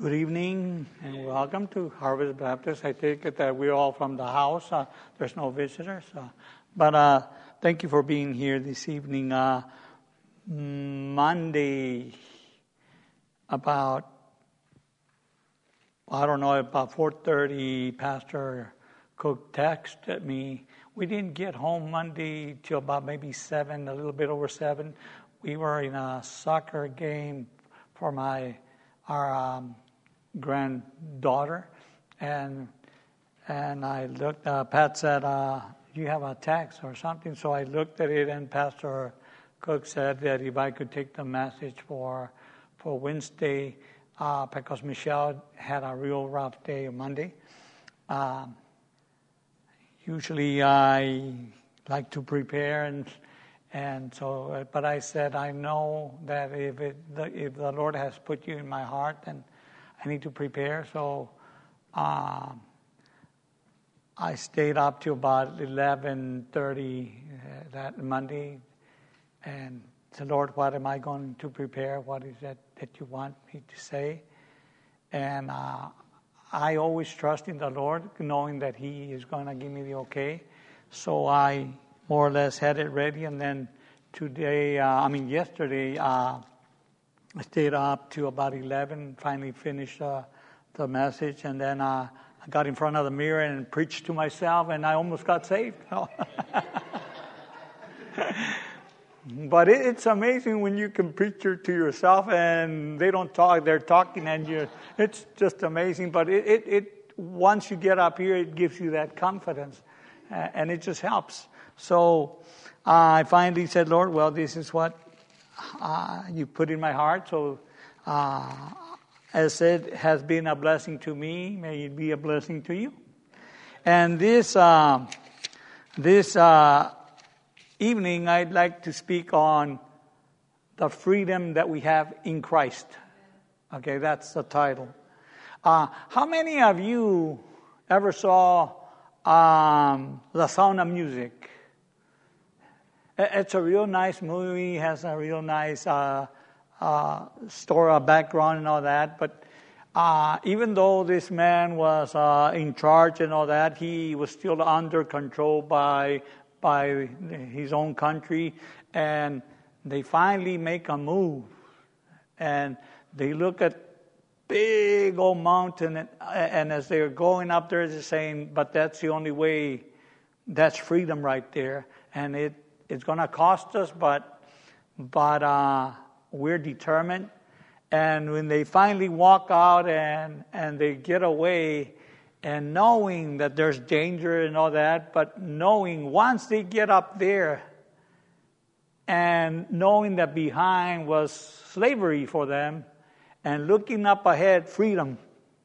Good evening and welcome to Harvest Baptist. I take it that we're all from the house. There's no visitors. But thank you for being here this evening. Monday, about 4:30, Pastor Cook texted me. We didn't get home Monday till about maybe 7, a little bit over 7. We were in a soccer game for our granddaughter, and I looked. Pat said, "You have a text or something?" So I looked at it, and Pastor Cook said that if I could take the message for Wednesday, because Michelle had a real rough day on Monday. Usually I like to prepare and so, but I said, I know that if the Lord has put you in my heart, then I need to prepare. So I stayed up to about 11:30 that Monday and said, Lord, what am I going to prepare? What is that you want me to say? And I always trust in the Lord, knowing that He is going to give me the okay. So I more or less had it ready, and then yesterday, I stayed up to about 11, finally finished the message, and then I got in front of the mirror and preached to myself, and I almost got saved. But it's amazing when you can preach to yourself and they don't talk, they're talking, and it's just amazing. But it once you get up here, it gives you that confidence, and it just helps. So I finally said, Lord, well, this is what you put in my heart. So as it has been a blessing to me, may it be a blessing to you. And this evening, I'd like to speak on the freedom that we have in Christ. Okay, that's the title. How many of you ever saw The Sound of Music? It's a real nice movie, has a real nice story, background and all that. But even though this man was in charge and all that, he was still under control by his own country. And they finally make a move. And they look at big old mountain, and as they're going up there, they're saying, but that's the only way, that's freedom right there. And it's going to cost us, but we're determined. And when they finally walk out and they get away, and knowing that there's danger and all that, but knowing once they get up there, and knowing that behind was slavery for them, and looking up ahead, freedom,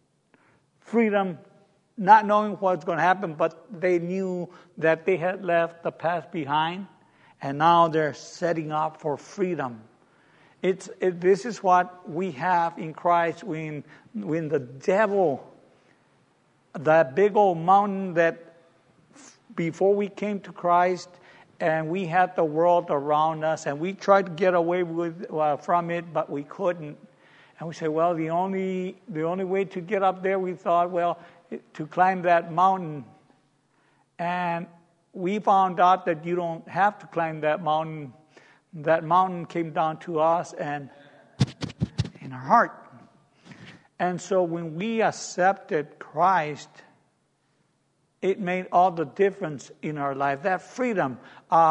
not knowing what's going to happen, but they knew that they had left the past behind, and now they're setting up for freedom. This is what we have in Christ when the devil, that big old mountain that before we came to Christ, and we had the world around us, and we tried to get away from it, but we couldn't. And we say, well, the only way to get up there, we thought, well, to climb that mountain. And we found out that you don't have to climb that mountain. That mountain came down to us and in our heart. And so when we accepted Christ, it made all the difference in our life. That freedom.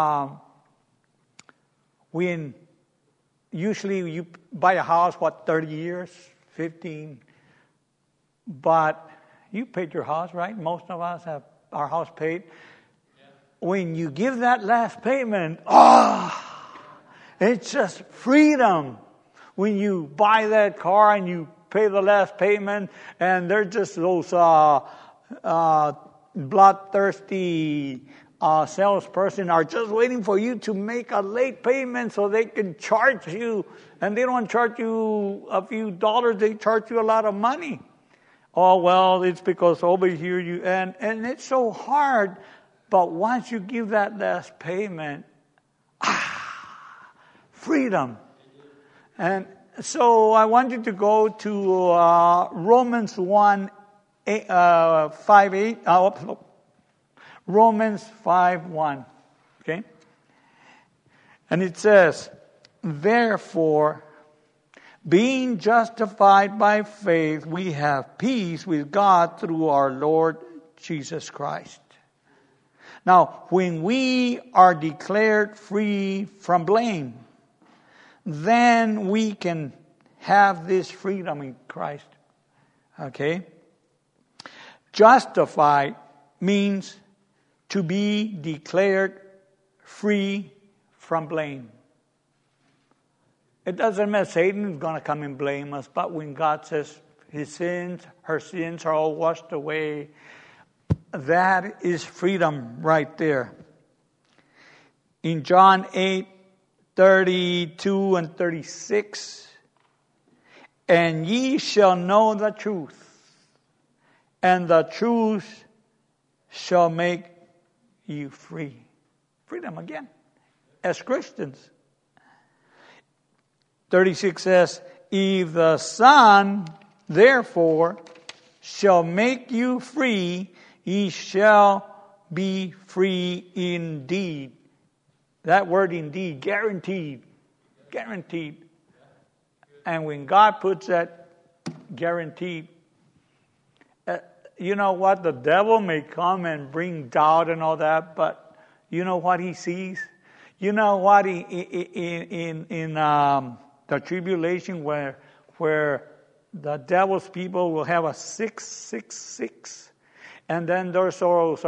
When usually you buy a house, 30 years, 15. But you paid your house, right? Most of us have our house paid. Yeah. When you give that last payment, it's just freedom. When you buy that car and you pay the last payment, and they're just those bloodthirsty salesperson are just waiting for you to make a late payment so they can charge you. And they don't charge you a few dollars, they charge you a lot of money. Oh, well, it's because over here and it's so hard. But once you give that last payment, freedom. And So I want you to go to Romans 5:8. Romans 5:1. Okay? And it says, therefore, being justified by faith, we have peace with God through our Lord Jesus Christ. Now, when we are declared free from blame, then we can have this freedom in Christ. Okay? Justified means to be declared free from blame. It doesn't matter, Satan is going to come and blame us, but when God says his sins, her sins are all washed away, that is freedom right there. In John 8:32 and 36, and ye shall know the truth, and the truth shall make you free. Freedom again, as Christians. 36 says, if the Son, therefore, shall make you free, ye shall be free indeed. That word indeed, guaranteed. Guaranteed. And when God puts that guaranteed, you know what? The devil may come and bring doubt and all that, but you know what he sees? You know what? In the tribulation where the devil's people will have a 666, and then there's those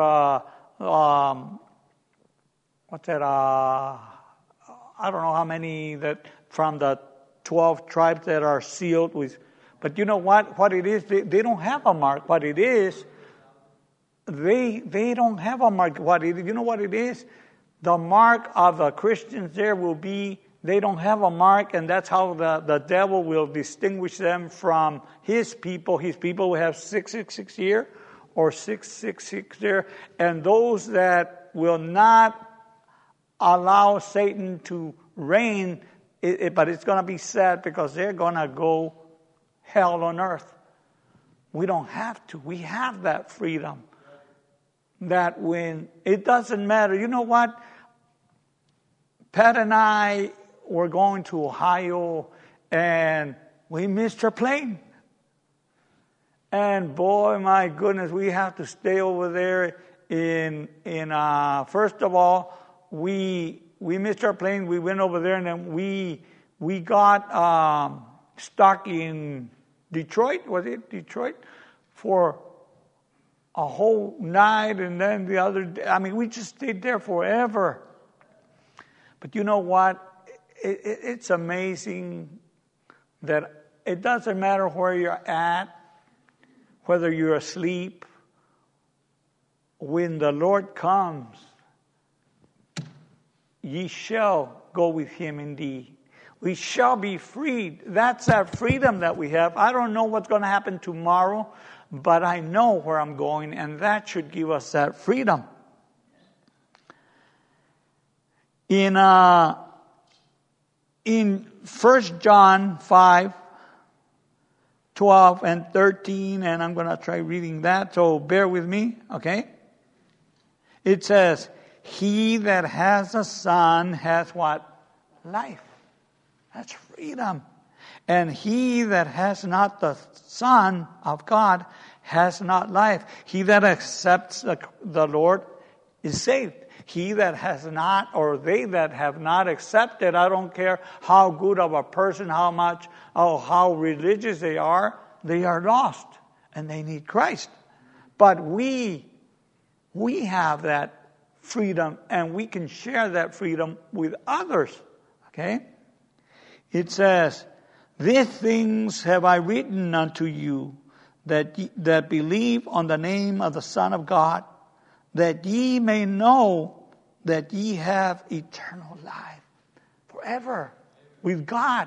what's that? I don't know how many that from the 12 tribes that are sealed with. But you know what? What it is? They don't have a mark. What it is? They don't have a mark. What it? You know what it is? The mark of the Christians there will be. They don't have a mark, and that's how the devil will distinguish them from his people. His people will have 666 here or 666 there. And those that will not allow Satan to reign, but it's going to be sad because they're going to go hell on earth. We don't have to. We have that freedom. That when it doesn't matter. You know what? Pat and I were going to Ohio, and we missed our plane. And boy, my goodness, we have to stay over there in first of all, we missed our plane. We went over there, and then we got stuck in Detroit. Was it Detroit? For a whole night, and then the other day. I mean, we just stayed there forever. But you know what? It's amazing that it doesn't matter where you're at, whether you're asleep. When the Lord comes, ye shall go with him indeed. We shall be freed. That's that freedom that we have. I don't know what's going to happen tomorrow, but I know where I'm going, and that should give us that freedom. In 1 John 5:12 and 13, and I'm going to try reading that, so bear with me, okay? It says, he that has a son has what? Life. That's freedom. And he that has not the Son of God has not life. He that accepts the Lord is saved. He that has not, or they that have not accepted, I don't care how good of a person, how religious they are lost. And they need Christ. But we have that freedom, and we can share that freedom with others. Okay? It says, these things have I written unto you that believe on the name of the Son of God, that ye may know that ye have eternal life forever with God.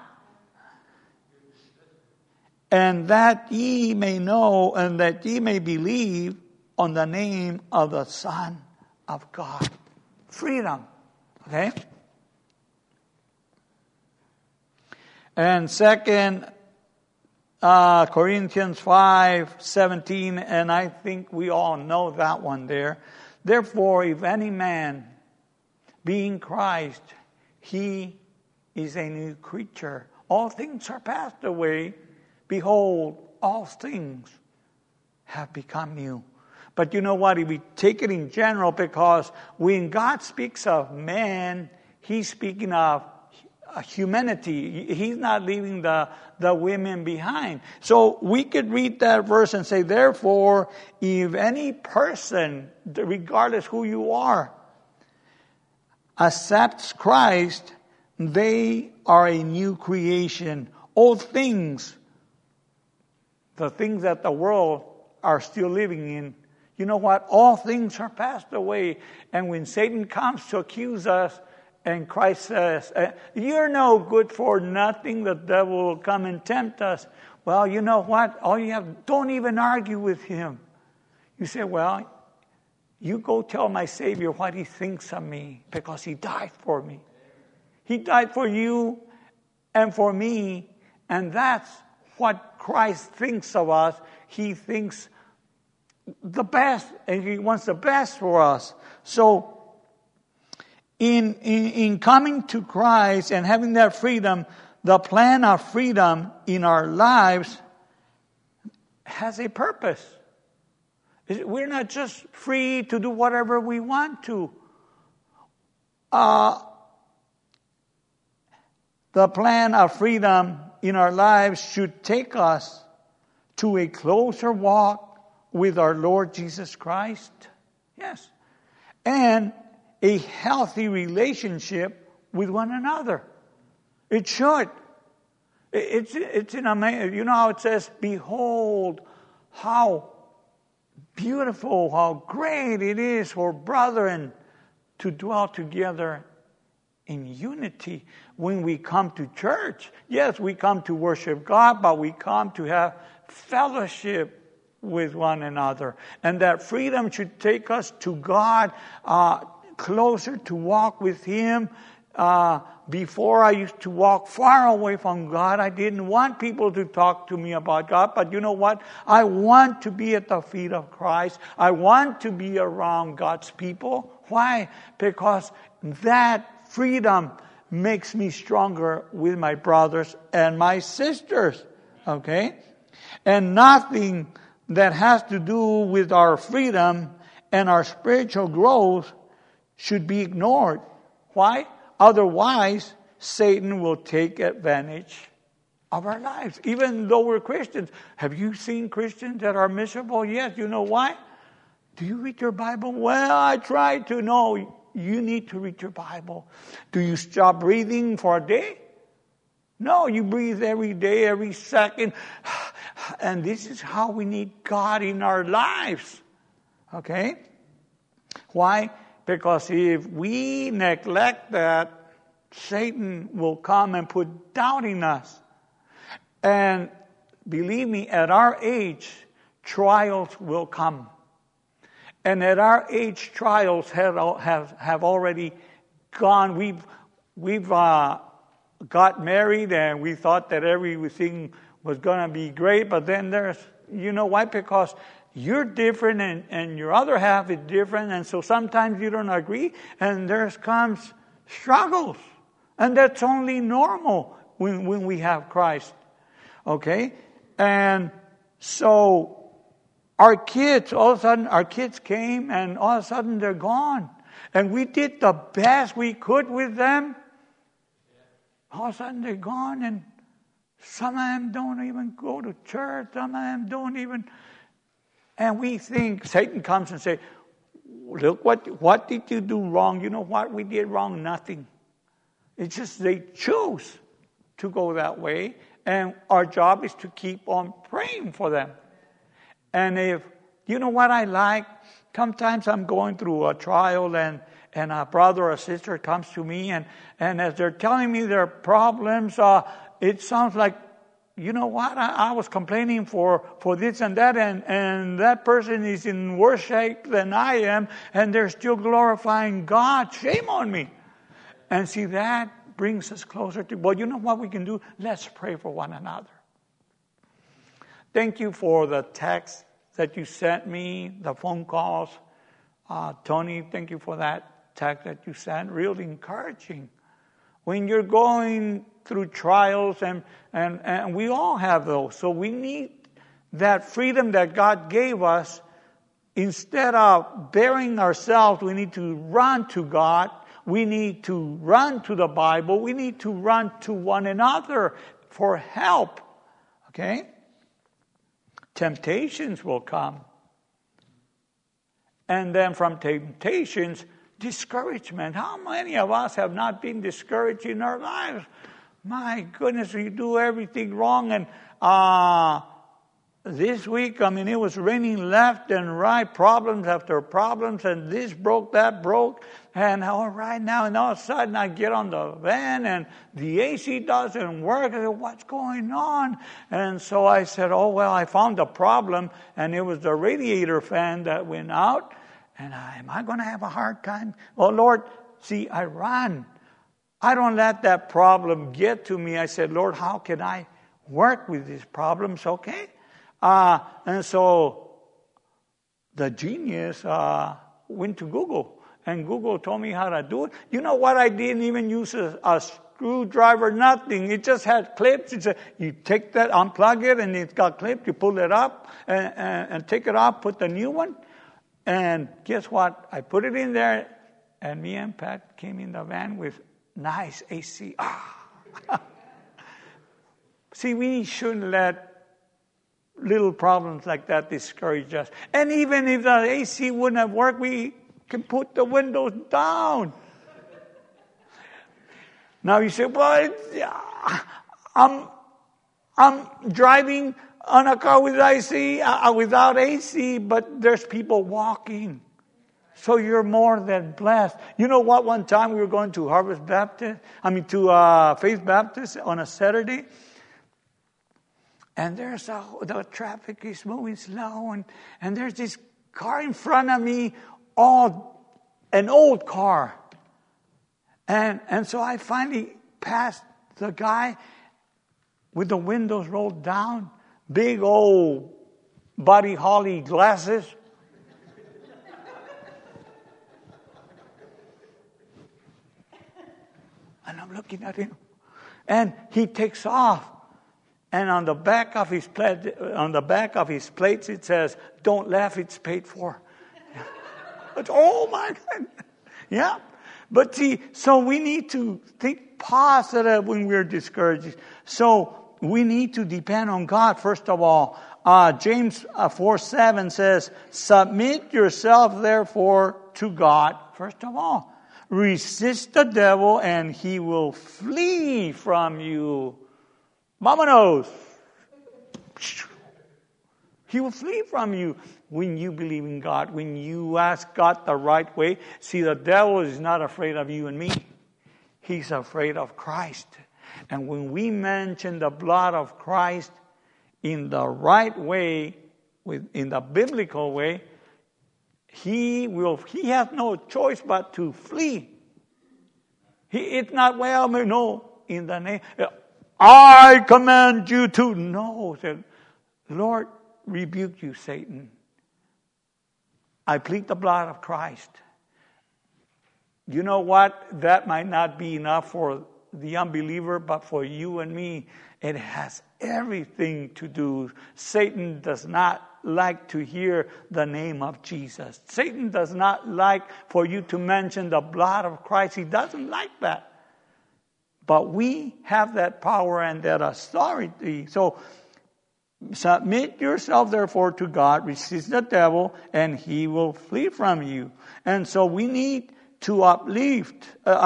And that ye may know and that ye may believe on the name of the Son of God. Freedom. Okay? And 2 Corinthians 5:17, and I think we all know that one there. Therefore, if any man be in Christ, he is a new creature. All things are passed away. Behold, all things have become new. But you know what? If we take it in general, because when God speaks of man, He's speaking of humanity. He's not leaving the women behind. So we could read that verse and say, therefore, if any person, regardless who you are, accepts Christ, they are a new creation. All things, the things that the world are still living in, you know what? All things are passed away. And when Satan comes to accuse us, and Christ says, you're no good for nothing, the devil will come and tempt us. Well, you know what? All you have, don't even argue with him. You say, well, you go tell my Savior what He thinks of me, because He died for me. He died for you and for me, and that's what Christ thinks of us. He thinks the best, and He wants the best for us. So, in coming to Christ and having that freedom, the plan of freedom in our lives has a purpose. We're not just free to do whatever we want to. The plan of freedom in our lives should take us to a closer walk with our Lord Jesus Christ. Yes. And a healthy relationship with one another. It should. It's an amazing, you know how it says, behold how beautiful, how great it is for brethren to dwell together in unity. When we come to church, yes, we come to worship God, but we come to have fellowship with one another. And that freedom should take us to God, closer to walk with Him. Before I used to walk far away from God. I didn't want people to talk to me about God. But you know what? I want to be at the feet of Christ. I want to be around God's people. Why? Because that freedom makes me stronger with my brothers and my sisters. Okay? And nothing that has to do with our freedom and our spiritual growth should be ignored. Why? Otherwise, Satan will take advantage of our lives. Even though we're Christians. Have you seen Christians that are miserable? Yes. You know why? Do you read your Bible? Well, I try to. No, you need to read your Bible. Do you stop breathing for a day? No, you breathe every day, every second. And this is how we need God in our lives. Okay? Why? Because if we neglect that, Satan will come and put doubt in us. And believe me, at our age, trials will come. And at our age, trials have already gone. We've got married and we thought that everything was going to be great. But then there's, you know why? Because you're different and your other half is different. And so sometimes you don't agree. And there comes struggles. And that's only normal when we have Christ. Okay? And so our kids, all of a sudden, our kids came and all of a sudden they're gone. And we did the best we could with them. All of a sudden they're gone, and some of them don't even go to church. Some of them don't even. And we think, Satan comes and says, look, what did you do wrong? You know what we did wrong? Nothing. It's just they choose to go that way. And our job is to keep on praying for them. And if, you know what I like? Sometimes I'm going through a trial and a brother or sister comes to me and as they're telling me their problems, it sounds like, you know what, I was complaining for this and that, and that person is in worse shape than I am, and they're still glorifying God. Shame on me. And see, that brings us closer to, well, you know what we can do? Let's pray for one another. Thank you for the text that you sent me, the phone calls. Tony, thank you for that text that you sent. Really encouraging. When you're going through trials, and we all have those, so we need that freedom that God gave us. Instead of burying ourselves, we need to run to God. We need to run to the Bible. We need to run to one another for help. Okay? Temptations will come. And then from temptations, discouragement. How many of us have not been discouraged in our lives? My goodness, we do everything wrong. And this week, it was raining left and right, problems after problems, and this broke, that broke. And all right now, and all of a sudden I get on the van and the AC doesn't work. I said, what's going on? And so I said, I found a problem, and it was the radiator fan that went out. And am I going to have a hard time? Oh, Lord, see, I run. I don't let that problem get to me. I said, Lord, how can I work with these problems? Okay. And so the genius went to Google. And Google told me how to do it. You know what? I didn't even use a screwdriver, nothing. It just had clips. You take that, unplug it, and it's got clips. You pull it up and take it off, put the new one. And guess what? I put it in there, and me and Pat came in the van with nice AC. See, we shouldn't let little problems like that discourage us. And even if the AC wouldn't have worked, we can put the windows down. Now you say, well, I'm driving on a car with without AC, but there's people walking. So you're more than blessed. You know what? One time we were going to Faith Baptist on a Saturday. And the traffic is moving slow, and there's this car in front of me, an old car. And so I finally passed the guy with the windows rolled down, big old Buddy Holly glasses. And I'm looking at him, and he takes off. And on the back of his plates, it says, "Don't laugh, it's paid for." But, oh my God. Yeah. But see, so we need to think positive when we're discouraged. So we need to depend on God, first of all. James 4:7 says, "Submit yourself, therefore, to God." First of all, resist the devil and he will flee from you. Vámonos. He will flee from you when you believe in God, when you ask God the right way. See, the devil is not afraid of you and me. He's afraid of Christ. And when we mention the blood of Christ in the right way, in the biblical way, he has no choice but to flee. It's not, in the name, I command you to. No, said, Lord, rebuke you, Satan. I plead the blood of Christ. You know what? That might not be enough for the unbeliever, but for you and me, it has everything to do. Satan does not like to hear the name of Jesus. Satan does not like for you to mention the blood of Christ. He doesn't like that. But we have that power and that authority. So, submit yourself, therefore, to God. Resist the devil, and he will flee from you. And so we need to uplift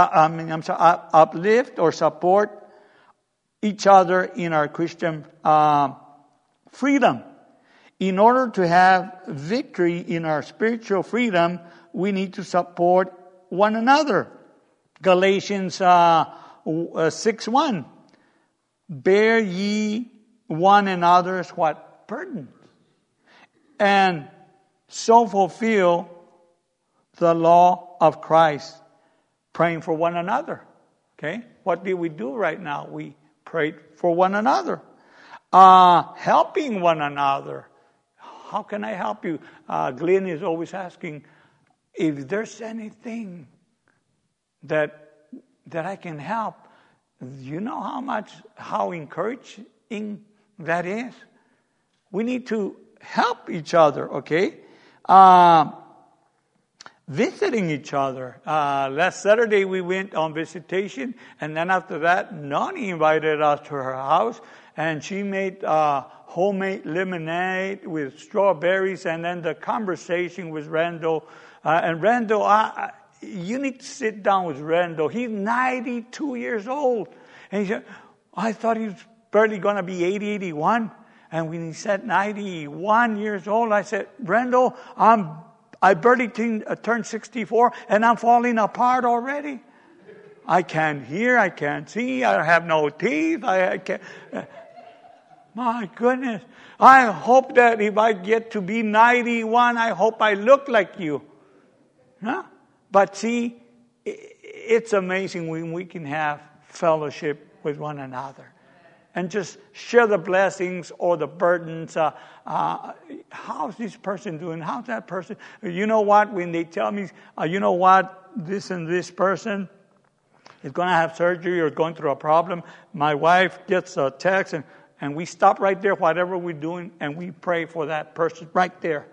or support each other in our Christian freedom. In order to have victory in our spiritual freedom, we need to support one another. Galatians 6:1. Bear ye one another's what? Burden. And so fulfill the law of Christ. Praying for one another. Okay? What do we do right now? We pray for one another. Helping one another. How can I help you? Glenn is always asking if there's anything that I can help. You know how encouraging that is? We need to help each other, okay? Visiting each other. Last Saturday we went on visitation, and then after that, Nani invited us to her house, and she made homemade lemonade with strawberries, and then the conversation with Randall. And Randall, you need to sit down with Randall. He's 92 years old. And he said, I thought he was barely going to be 80, 81. And when he said 91 years old, I said, Randall, I barely turned 64 and I'm falling apart already. I can't hear, I can't see, I have no teeth, I can't. My goodness. I hope that if I get to be 91, I hope I look like you. Huh? But see, it's amazing when we can have fellowship with one another and just share the blessings or the burdens. How's this person doing? How's that person? You know what? When they tell me, you know what? This and this person is going to have surgery or going through a problem. My wife gets a text and we stop right there, whatever we're doing, and we pray for that person right there.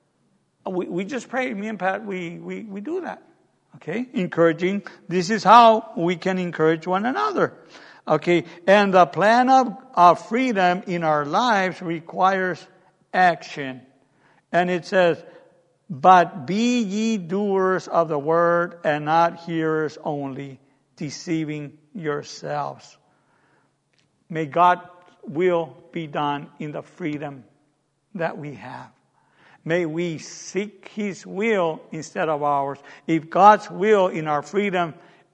We just pray. Me and Pat, we do that. Okay? Encouraging. This is how we can encourage one another. Okay? And the plan of freedom in our lives requires action. And it says, but be ye doers of the word and not hearers only, deceiving yourselves. May God's will be done in the freedom that we have. May we seek His will instead of ours. If God's will in our freedom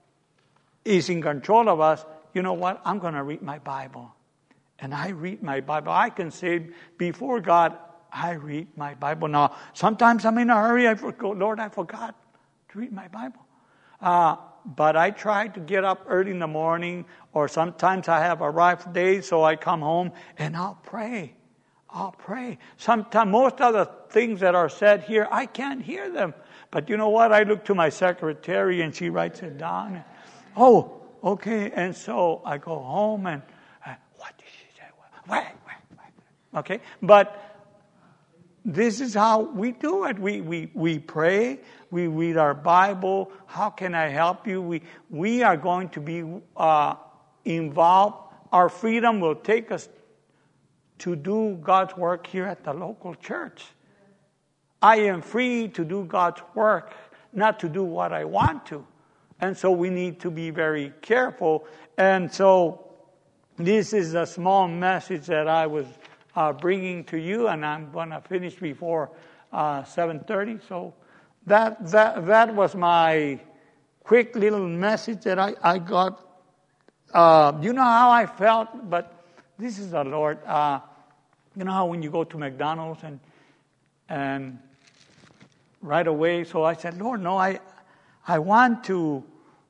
is in control of us, you know what? I'm going to read my Bible. And I read my Bible. I can say before God, I read my Bible. Now, sometimes I'm in a hurry. Lord, I forgot to read my Bible. But I try to get up early in the morning, or sometimes I have a rough day, so I come home and I'll pray. Sometimes, most of the things that are said here, I can't hear them. But you know what? I look to my secretary and she writes it down. Oh, okay. And so I go home and, what did she say? Wait. Okay. But this is how we do it. We pray. We read our Bible. How can I help you? We are going to be involved. Our freedom will take us to do God's work here at the local church. I am free to do God's work, not to do what I want to. And so we need to be very careful. And so this is a small message that I was bringing to you, and I'm going to finish before 7:30. So that was my quick little message that I got. You know how I felt, but this is the Lord. You know how when you go to McDonald's and right away, so I said, Lord, no, I want to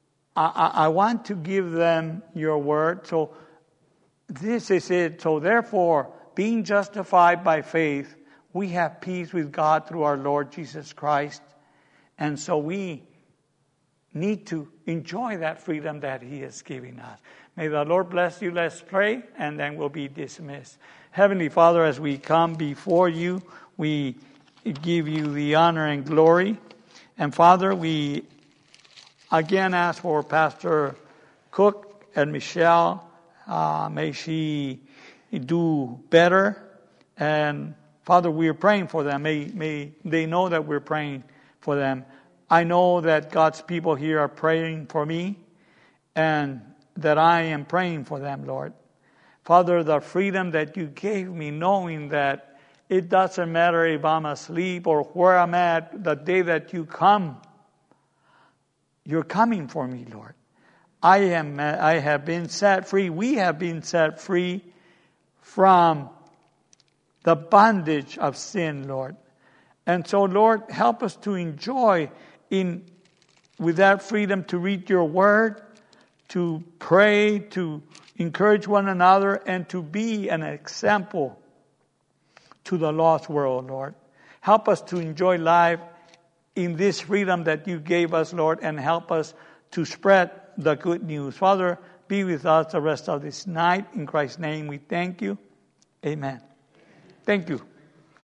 give them your word. So this is it. So therefore, being justified by faith, we have peace with God through our Lord Jesus Christ. And so we need to enjoy that freedom that He is giving us. May the Lord bless you. Let's pray, and then we'll be dismissed. Heavenly Father, as we come before you, we give you the honor and glory. And Father, we again ask for Pastor Cook and Michelle. May she do better. And Father, we are praying for them. May they know that we're praying for them. I know that God's people here are praying for me, and that I am praying for them, Lord. Father, the freedom that you gave me, knowing that it doesn't matter if I'm asleep or where I'm at, the day that you come, you're coming for me, Lord. I have been set free. We have been set free from the bondage of sin, Lord. And so, Lord, help us to enjoy with that freedom to read your word, to pray, to encourage one another, and to be an example to the lost world, Lord. Help us to enjoy life in this freedom that you gave us, Lord, and help us to spread the good news. Father, be with us the rest of this night. In Christ's name we thank you. Amen. Thank you.